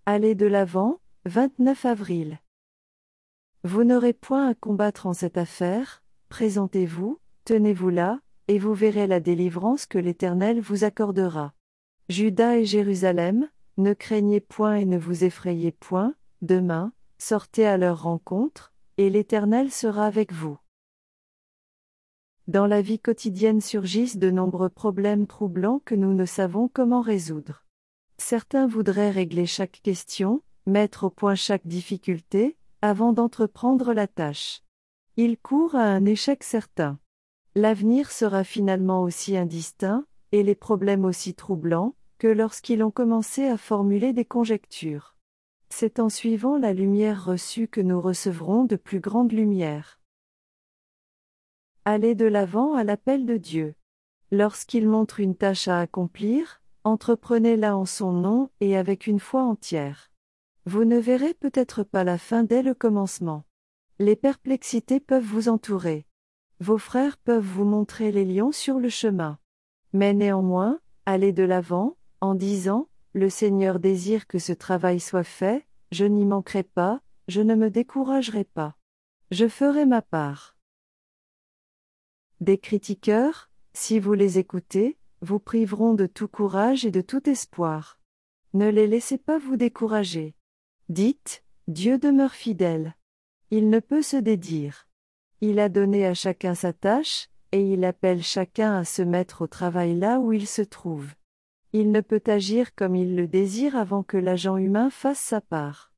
Allez de l'avant, 29 avril. Vous n'aurez point à combattre en cette affaire, présentez-vous, tenez-vous là, et vous verrez la délivrance que l'Éternel vous accordera. Juda et Jérusalem, ne craignez point et ne vous effrayez point, demain, sortez à leur rencontre, et l'Éternel sera avec vous. Dans la vie quotidienne surgissent de nombreux problèmes troublants que nous ne savons comment résoudre. Certains voudraient régler chaque question, mettre au point chaque difficulté, avant d'entreprendre la tâche. Ils courent à un échec certain. L'avenir sera finalement aussi indistinct, et les problèmes aussi troublants, que lorsqu'ils ont commencé à formuler des conjectures. C'est en suivant la lumière reçue que nous recevrons de plus grandes lumières. Allez de l'avant à l'appel de Dieu. Lorsqu'il montre une tâche à accomplir, entreprenez-la en son nom et avec une foi entière. Vous ne verrez peut-être pas la fin dès le commencement. Les perplexités peuvent vous entourer. Vos frères peuvent vous montrer les lions sur le chemin. Mais néanmoins, allez de l'avant, en disant, le Seigneur désire que ce travail soit fait, je n'y manquerai pas, je ne me découragerai pas. Je ferai ma part. Des critiqueurs, si vous les écoutez, vous priveront de tout courage et de tout espoir. Ne les laissez pas vous décourager. Dites, Dieu demeure fidèle. Il ne peut se dédire. Il a donné à chacun sa tâche, et il appelle chacun à se mettre au travail là où il se trouve. Il ne peut agir comme il le désire avant que l'agent humain fasse sa part.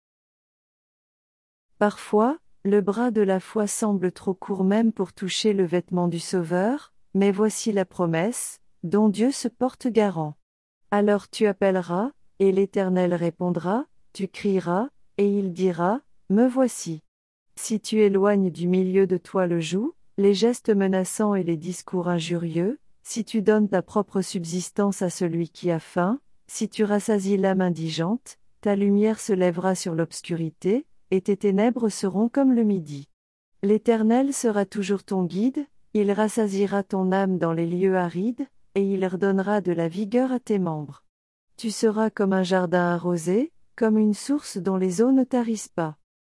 Parfois, le bras de la foi semble trop court même pour toucher le vêtement du Sauveur, mais voici la promesse, dont Dieu se porte garant. Alors tu appelleras, et l'Éternel répondra, tu crieras, et il dira, me voici. Si tu éloignes du milieu de toi le joug, les gestes menaçants et les discours injurieux, si tu donnes ta propre subsistance à celui qui a faim, si tu rassasies l'âme indigente, ta lumière se lèvera sur l'obscurité, et tes ténèbres seront comme le midi. L'Éternel sera toujours ton guide, il rassasiera ton âme dans les lieux arides, et il redonnera de la vigueur à tes membres. Tu seras comme un jardin arrosé, comme une source dont les eaux ne tarissent pas.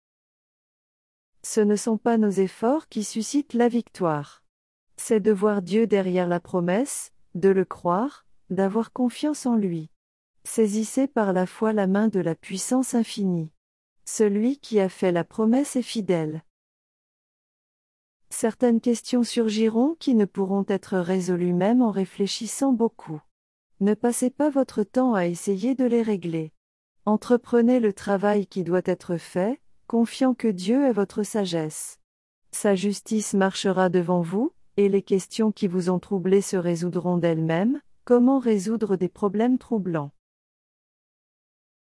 Ce ne sont pas nos efforts qui suscitent la victoire. C'est de voir Dieu derrière la promesse, de le croire, d'avoir confiance en lui. Saisissez par la foi la main de la puissance infinie. Celui qui a fait la promesse est fidèle. Certaines questions surgiront qui ne pourront être résolues même en réfléchissant beaucoup. Ne passez pas votre temps à essayer de les régler. Entreprenez le travail qui doit être fait, confiant que Dieu est votre sagesse. Sa justice marchera devant vous, et les questions qui vous ont troublé se résoudront d'elles-mêmes. Comment résoudre des problèmes troublants?